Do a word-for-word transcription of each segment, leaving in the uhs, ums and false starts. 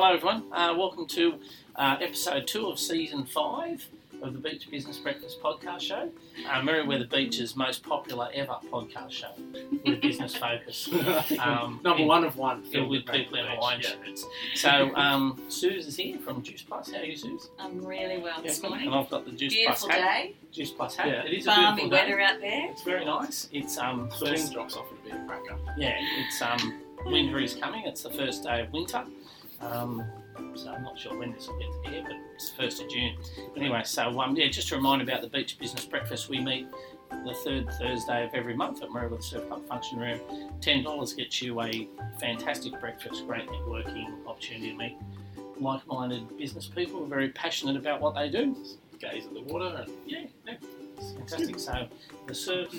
Hello everyone, uh, welcome to uh, episode two of season five of the Beach Business Breakfast podcast show. Uh, Merewether Beach's most popular ever podcast show with a business focus. Um, Number one of one. Filled with people in Hawaiian yeah. shirts. So um, Suze is here from Juice Plus. How are you, Suze? I'm really well this Yeah, morning. and I've got the Juice Beautiful Plus hat. day. Juice Plus hat. Yeah. It is a Balmy beautiful day. weather out there. It's very nice. It's um First first. drops off would be a cracker. Yeah, it's um winter is coming. It's the first day of winter. Um, so I'm not sure when this will get to air, but it's the first of June. Anyway, so um, yeah, just a reminder about the Beach Business Breakfast. We meet the third Thursday of every month at Merewether Surf Club Function Room. ten dollars gets you a fantastic breakfast, great networking opportunity to meet like-minded business people who are very passionate about what they do. Gaze at the water and Yeah, yeah, it's fantastic. So the surf's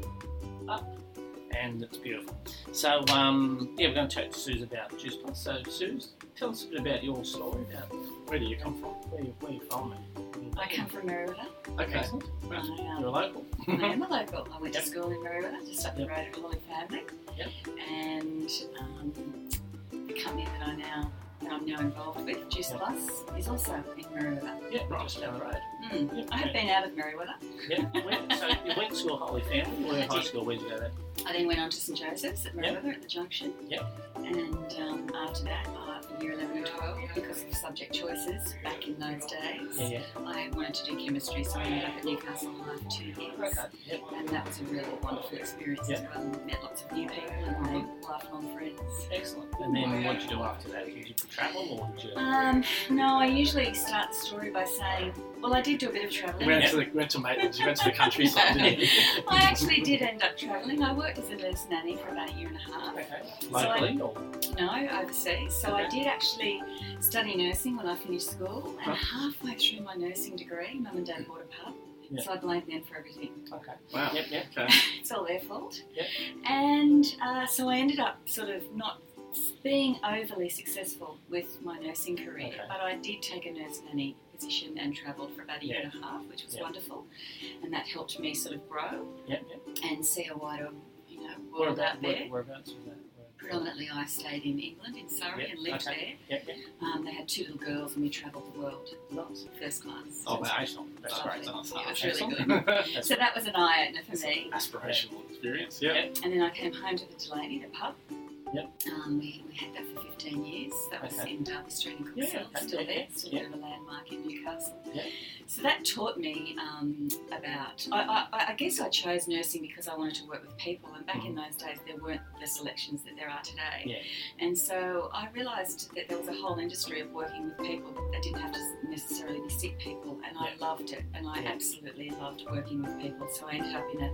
up and it's beautiful. So um, yeah, we're going to chat to Suze about Juice Plus. So Suze, tell us a bit about your story, about where do you come from? where you where you from. And I come from Merewether. Okay. Excellent. I, um, You're a local. I am a local. I went Yep. to school in Merewether, just up the Yep. road at Holy Family. Yep. And um, the company that I now that I'm now involved with, Juice Yep. Plus, is also in Merewether. Yeah, right, just down the road. Mm. Yep. I have been out of Merewether. Yeah. Where, so you went to a Holy Family. Where I high did. school? Where'd you go there? I then went on to St Joseph's at Merewether at the junction. Yep. And um, after that, uh, for year eleven and twelve, because of subject choices back in those days, Yeah, yeah. I wanted to do chemistry, so I ended up at Newcastle High for two years. Okay. Yep. And that was a really wonderful experience Yeah. as well. Met lots of new people and made lifelong friends. Excellent. And then what did you do after that? Did you travel or did you? Um, no, I usually start the story by saying, well, I did do a bit of You travelling. went to the went to Maitland's, you went to the countryside, didn't you? I actually did end up travelling. I worked as a nurse nanny for about a year and a half. Okay. So Locally or? No, overseas. So I Okay. did actually study nursing when I finished school, and Huh. halfway through my nursing degree, Mum and Dad bought a pub. Yeah. So I blamed them for everything. Okay. Wow. Yep, yep. Okay. It's all their fault. Yep. And uh, so I ended up sort of not being overly successful with my nursing career, Okay. but I did take a nurse nanny position and travelled for about a year Yeah. and a half, which was Yeah. wonderful, and that helped me sort of grow Yep, yep. and see a wider, you know, Where world about, out there. where, whereabouts was that? Where- Predominantly, I stayed in England, in Surrey, Yep, and lived okay. Yep, yep. there. Um, they had two little girls, and we travelled the world, Nice. first class. Oh, wow. Excellent. That's Lovely. great. Yeah, it was really Excellent. good. That's So that was an eye opener for me. Aspirational experience. Yeah. Yep. And then I came home to the Delaney, the pub. Yep. Um, we, we had that for fifteen years. That was Okay. in Derby Street in Yeah, Cooksville, okay, still yeah, there, yeah, still yeah. a bit of a landmark in Newcastle. Yeah. So that taught me um, about, I, I, I guess I chose nursing because I wanted to work with people, and back in those days there weren't the selections that there are today. Yeah. And so I realised that there was a whole industry of working with people that didn't have to necessarily be sick people, and I Yeah. loved it, and I Yeah. absolutely loved working with people. So I ended up in a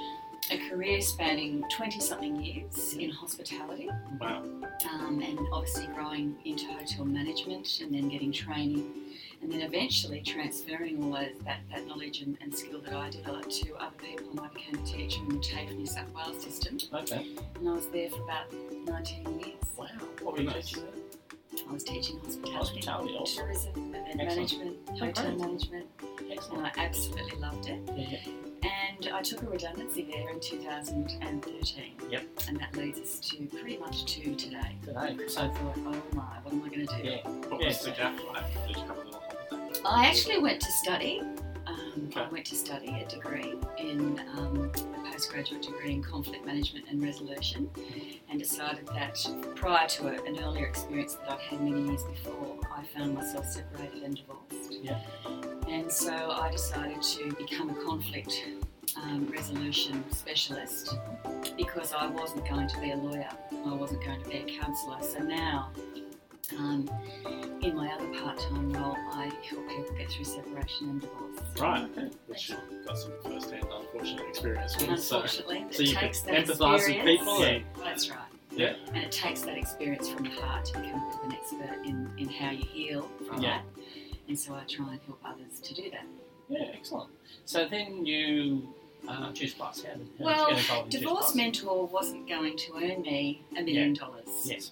a career spanning twenty-something years in hospitality, Wow. um, and obviously growing into hotel management and then getting training, and then eventually transferring all those, that, that knowledge and, and skill that I developed to other people, and I became a teacher in the TAFE New South Wales system, Okay. and I was there for about nineteen years. Wow. What were you Nice. teaching there? I was teaching hospitality, Hospitality also. tourism, event Excellent. management, Oh, hotel great. management, and Excellent. I absolutely loved it. Yeah, yeah. And I took a redundancy there in two thousand thirteen. Yep. And that leads us to pretty much to today. Today. So I thought, oh my, what am I going to do? Yeah. What Yeah. was the gap like? Did you have a little holiday? I actually went to study. Um, Okay. I went to study a degree in um, a postgraduate degree in conflict management and resolution, and decided that prior to a, an earlier experience that I'd had many years before, I found myself separated and divorced. Yeah. And so I decided to become a conflict um, resolution specialist because I wasn't going to be a lawyer, I wasn't going to be a counsellor. So now, um, in my other part-time role, I help people get through separation and divorce. Right. Okay. Which you got some first-hand unfortunate experience with. So, Unfortunately, so it you takes can that empathise with experience. people. And, That's right. Yeah. And it takes that experience from the heart to become a bit of an expert in, in how you heal from Yeah. that. And so I try and help others to do that. Yeah, excellent. So then you, uh, Juice Plus, how did, how Well, did you get involved in Juice Divorce Plus? Mentor wasn't going to earn me a million dollars. Yes.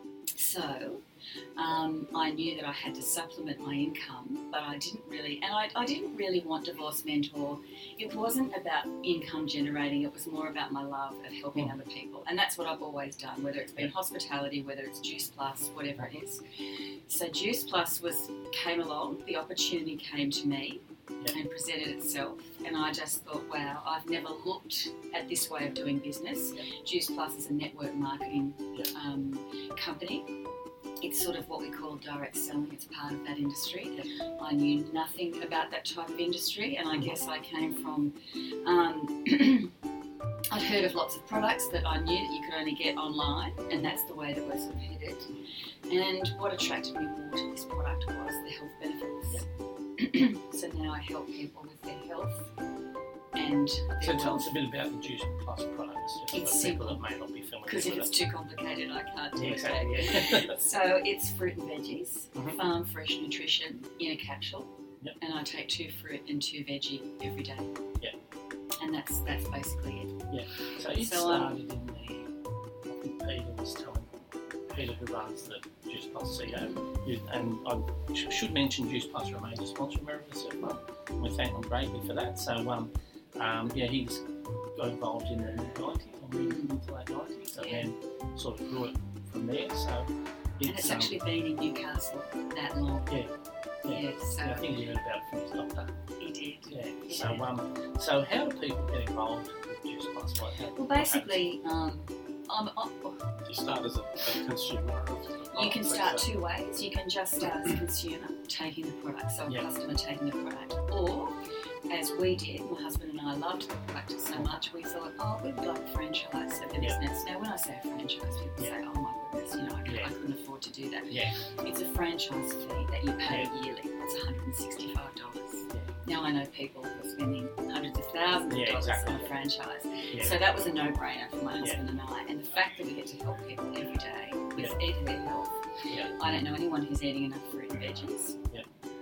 So um, I knew that I had to supplement my income, but I didn't really, and I, I didn't really want Divorce Mentor. It wasn't about income generating, it was more about my love of helping Mm. other people. And that's what I've always done, whether it's been hospitality, whether it's Juice Plus, whatever it is. so Juice Plus was came along. The opportunity came to me Yeah. and presented itself, and I just thought, wow, I've never looked at this way of doing business. Yeah. Juice Plus is a network marketing Yeah. um, company. It's sort of what we call direct selling. It's part of that industry. I knew nothing about that type of industry, and I guess I came from, um, I'd heard of lots of products that I knew that you could only get online, and that's the way that we're sort of headed. And what attracted me more to this product was the health benefits. So now I help people with their health and their So tell wealth. us a bit about the Juice Plus products, just It's for people simple. that may not be familiar Because if with it's it. too complicated, I can't do Yeah, it. exactly, yeah. So it's fruit and veggies, Mhm. farm fresh nutrition in a capsule, Yep. and I take two fruit and two veggie every day. Yeah. And that's that's basically it. So it So, um, started in the, I think Peter was telling, Peter who runs the Juice Plus C E O, you- and I sh- should mention Juice Plus remains a sponsor of Merrill Reserve Fund. We thank them greatly for that. So um, um, yeah, he's got involved in the mid nineties, or mid mid to late nineties, and Yeah. then sort of grew it from there. So it's, And it's um, actually been in Newcastle that long. yeah, yeah. Yeah, so I think you heard about it from his doctor. he did. Yeah. Yeah. So um, so how do people get involved with Juice Plus? What, how, Well, what happens? basically, um, I'm, I'm, You start as a, a consumer. you can start two ways. You can just start as a consumer taking the product, so a Yeah. customer taking the product, or as we did, my husband and I loved the product so much, we thought, oh, we'd like a franchise of the Yeah. business. Now, when I say a franchise, people Yeah. say, oh my goodness, you know, I, couldn't, Yeah. I couldn't afford to do that. Yeah. It's a franchise fee that you pay Yeah. yearly. It's one hundred sixty-five dollars. Yeah. Now I know people who are spending hundreds of thousands Yeah, of dollars exactly. on a franchise. Yeah. So that was a no-brainer for my Yeah. husband and I. And the fact that we get to help people every day with Yeah. eating their health. Yeah. I don't know anyone who's eating enough fruit and veggies. Yeah.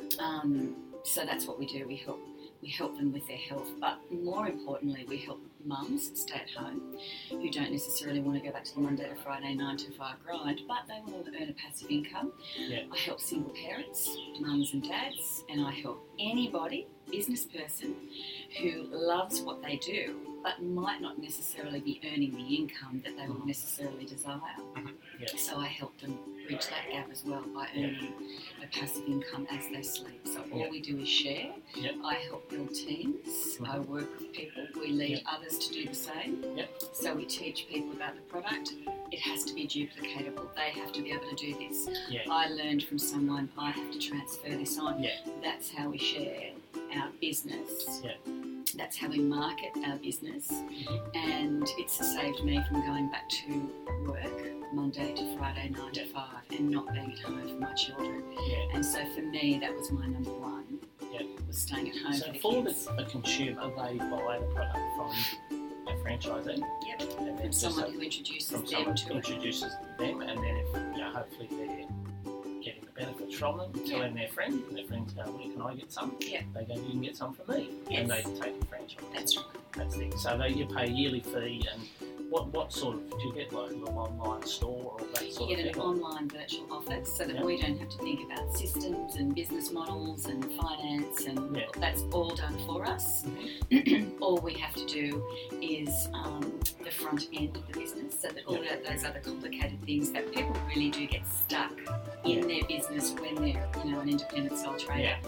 Um, so that's what we do. We help we help them with their health, but more importantly, we help mums stay at home who don't necessarily want to go back to the Monday to Friday nine to five grind, but they want to earn a passive income. Yeah. I help single parents, mums and dads, and I help anybody, business person, who loves what they do but might not necessarily be earning the income that they would necessarily desire. Yeah. So I help them bridge that gap as well by earning a passive income as they sleep. So all Yeah. we do is share. Yeah. I help build teams. Mhm. I work with people. We lead Yeah. others to do the same. Yeah. So we teach people about the product. It has to be duplicatable. They have to be able to do this. Yeah. I learned from someone. I have to transfer this on. Yeah. That's how we share our business. Yeah. That's how we market our business. Mhm. And it's saved me from going back to work Monday to Friday, nine to five, and not being at home for my children. Yeah. And so for me, that was my number one. Yeah. Was staying at home So for the for kids. the, the consumer, they buy the product from a franchisee, Yep. and then From just someone a- who introduces from them someone to who it. introduces them, and then if you know, hopefully they're getting the benefits from them, telling their friends, and their friends go, "Well, can I get some?" Yeah. They go, "You can get some from me," and they Yes. take the franchise. That's right. That's it. So they, you pay a yearly fee, and what what sort of do you get, like a little online store or that sort You get of an thing? online virtual office so that Yeah. we don't have to think about systems and business models and finance, and Yeah. that's all done for us. All we have to do is um, the front end of the business, so that all Yeah. of those other complicated things that people really do get stuck in Yeah. their business when they're, you know, an independent sole trader. Yeah.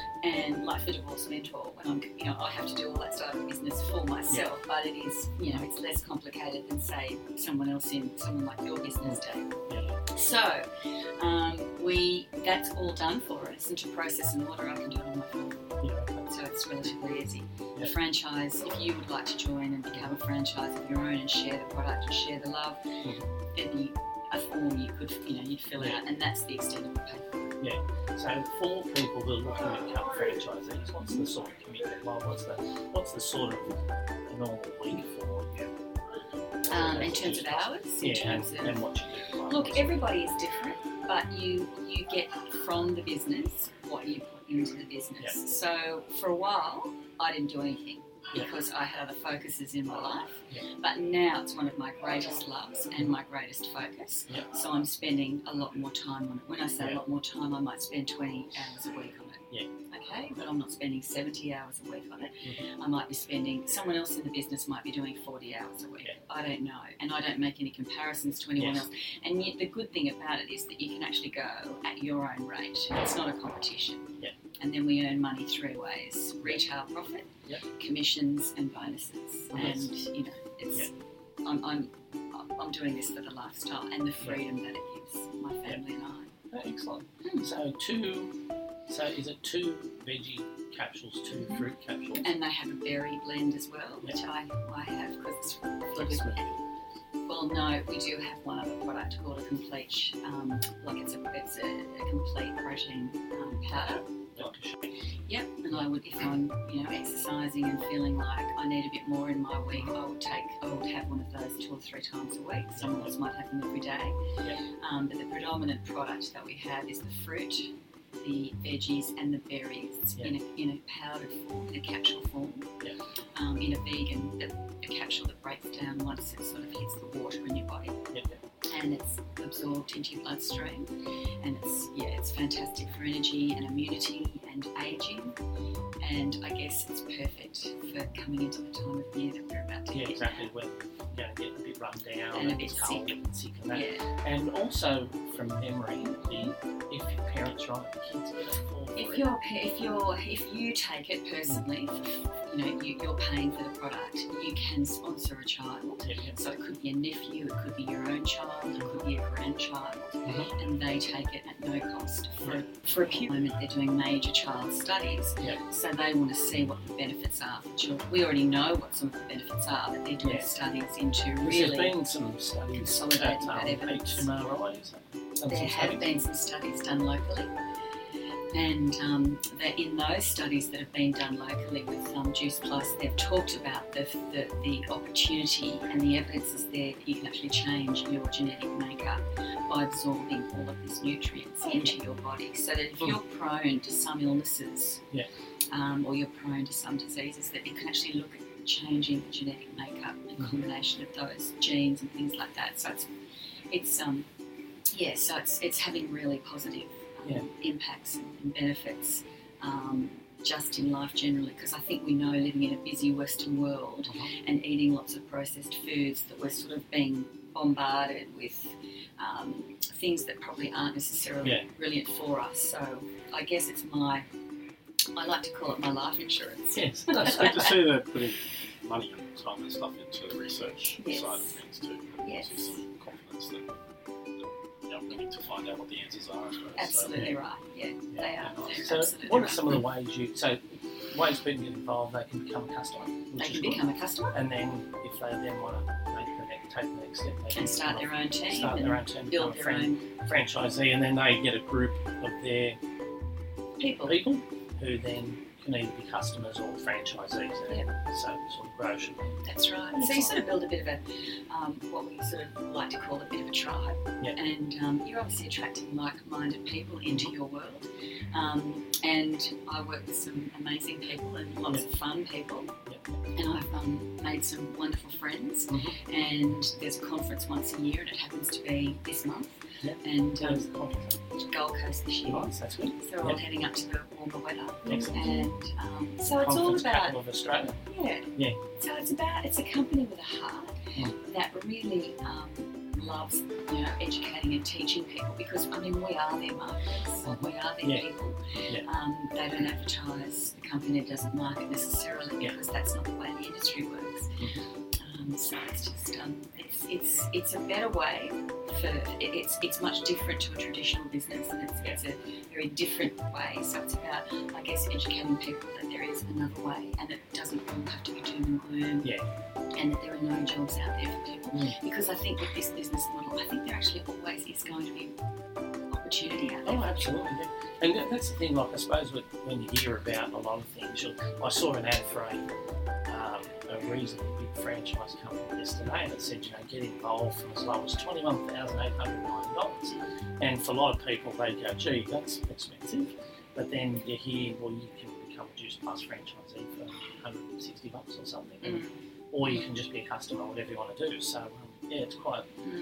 And like for Divorce Mentor, when I'm, you know, I have to do all that side of the business for myself, but it is, you know, it's less complicated than say someone else in someone like your business, Dave. Yeah. So, um, we that's all done for us, and to process an order, I can do it on my phone. Yeah. Okay. So it's relatively easy. Yeah. The franchise, if you would like to join and become a franchise of your own and share the product and share the love, Mhm. it'd be a form you could, you know, you'd fill Yeah. out, and that's the extent of the paper. So for people who are looking to become franchisees, what's the sort of commitment? Well, what's the what's the sort of a normal week for you? Um, in terms of hours, in Yeah, and, terms of and what you do. Like, look, what's- everybody is different, but you you get from the business what you put into the business. Yeah. So for a while, I didn't do anything Yeah. because I had other focuses in my life. Yeah. But now it's one of my greatest loves and my greatest focus. Yeah. So I'm spending a lot more time on it. When I say Yeah. a lot more time, I might spend twenty hours a week on it. Yeah. Okay, but I'm not spending seventy hours a week on it. Mhm. I might be spending, someone else in the business might be doing forty hours a week. Yeah. I don't know. And I don't make any comparisons to anyone Yes. else. And yet the good thing about it is that you can actually go at your own rate. It's not a competition. Yeah. And then we earn money three ways: retail profit, Yeah. commissions, and bonuses. Yes. And you know, it's Yeah. I'm, I'm I'm doing this for the lifestyle and the freedom that it gives my family and I. Oh, excellent. Hmm. So two, so is it two veggie capsules, two Mhm. fruit capsules? And they have a berry blend as well, which I, I have because it's filled with. Well, no, we do have one other product called a complete, sh- um, like it's a it's a, a complete protein um, powder. Like a shake. Yep, and I would, if I'm, you know, exercising and feeling like I need a bit more in my week, I would take, I would have one of those two or three times a week. Someone else might have them every day. Yeah. Um, but the predominant product that we have is the fruit, the veggies, and the berries Yeah. in a in a powdered form, in a capsule form. Yeah. Um, in a vegan, the, a capsule that breaks down once it sort of hits the water in your body. Yeah. And it's absorbed into your bloodstream, and it's yeah, it's fantastic for energy and immunity and aging, and I guess it's perfect for coming into the time of year that we're about to Yeah, hit. exactly. When you're going to get a bit run down And a bit cold sick. and sick and that. Yeah. And also from memory, the, if your parents write, the kids get it for free. If you're pa- if you're if you take it personally, you know you, you're paying for the product. You can sponsor a child. Yeah, yeah. So it could be a nephew, it could be your own child, it could be a grandchild, Mhm. and they take it at no cost. For, for a period moment, they're doing major child studies, Yeah. so they want to see what the benefits are for children. We already know what some of the benefits are, but they're doing Yeah. studies into There's really. been some studies consolidating at um, that evidence. H M R I, is that? There have been some studies done locally, and um, that in those studies that have been done locally with um, Juice Plus, they've talked about the, the, the opportunity, and the evidence is there that you can actually change your genetic makeup by absorbing all of these nutrients into your body. So that if Mm. you're prone to some illnesses, Yeah. um, or you're prone to some diseases, that you can actually look at changing the genetic makeup and Mhm. combination of those genes and things like that. So it's it's um yeah, so it's it's having really positive um, Yeah. impacts and benefits um, just in life generally, because I think we know, living in a busy Western world Mhm. and eating lots of processed foods, that we're sort of being bombarded with um, things that probably aren't necessarily Yeah. brilliant for us. So I guess it's my, I like to call it my life insurance. Yes. It's good to see they're putting money and time and stuff into the research Yes. side of things too. Yes. Gives some confidence that, that you know, we need to find out what the answers are. I suppose. Absolutely yeah. right. Yeah, they are. They're So, absolutely what are right. some of the ways you so ways people get involved? They can become a customer, which They is can good. become a customer And then if they then want to make the next, take the next step, they can and start become their own team start and their own team, build become a their fran- own franchisee, and then they get a group of their people. people who then can either be customers or franchisees, and so it sort of grows from there. That's right. So you sort of build a bit of a, um, what we sort of like to call a bit of a tribe. Yeah. And um, you're obviously attracting like-minded people into your world. Um, and I work with some amazing people and lots Yeah. of fun people. Yeah. And I've um, made some wonderful friends. Mhm. And there's a conference once a year, and it happens to be this month. Yeah. And What is um, the conference? Gold Coast this year. Nice, that's good. So we're all Yeah. heading up to the warmer weather. Excellent. And um, so it's all Conference about capital of Australia. yeah. Yeah. So it's about, it's a company with a heart Mm. that really um, loves, you know, educating and teaching people, because, I mean, we are their marketers, Mhm. we are their Yeah. people. Yeah. Um, they don't advertise, the company doesn't market necessarily, Yeah. because that's not the way the industry works. Mhm. Um, so it's just, um, it's, it's, it's a better way for, it, it's, it's much different to a traditional business, and it's, it's a very different way. So it's about, I guess, educating people that there is another way, and it doesn't all have to be doom and gloom, Yeah. and that there are no jobs out there for people. Mm. Because I think with this business model, I think there actually always is going to be opportunity out there. Oh, absolutely. Yeah. And that- that's the thing. Like I suppose with, when you hear about a lot of things, you'll, I saw an ad for a, um, a reasonably big franchise company yesterday, and it said, you know, get involved from as low as twenty-one thousand eight hundred ninety dollars. And for a lot of people, they go, gee, that's expensive. But then you hear, well, you can become a Juice Plus franchisee for one hundred sixty bucks or something. And, Mm. or you can just be a customer, whatever you want to do. So, um, yeah, it's quite Mm.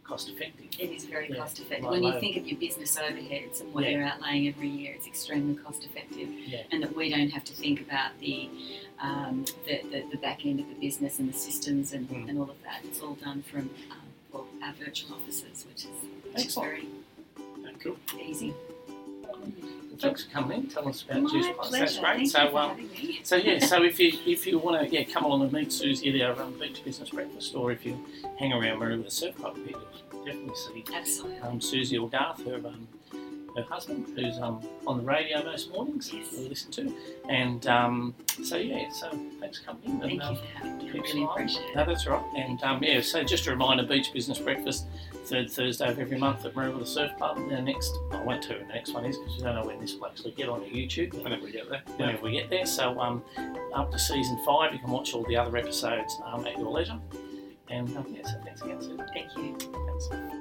cost effective. It is very Yeah, cost effective. like When you low. think of your business overheads and what Yeah. you're outlaying every year, it's extremely cost effective. Yeah. And that we don't have to think about the um, the, the, the back end of the business and the systems and, Mm. and all of that. It's all done from um, well, our virtual offices, which is, which is Excellent. very Cool. easy. Thanks for coming in. Tell us about My Juice Plus. pleasure. That's great. Thank so, you for um, having me. so yeah. So if you if you want to yeah come along and meet Susie at our um, Beach Business Breakfast, or if you hang around Maroubra the Surf Club, you'll definitely see Absolutely. um, Susie or Garth, her um, her husband, who's um, on the radio most mornings. Yes. We listen to, and um, so yeah. So thanks for coming in. And, Thank um, you for having me. I keep really smiling. appreciate it. No, that's right. And um, yeah, so just a reminder, Beach Business Breakfast, third Thursday of every month at Maroubra the Surf Club. The next, I won't tell you when the next one is because we don't know when this will actually get on YouTube. Whenever we get there. Whenever we get there. So um, up to season five, you can watch all the other episodes um, at your leisure. And um, yeah, so thanks again, Susan. Thank you. Thanks.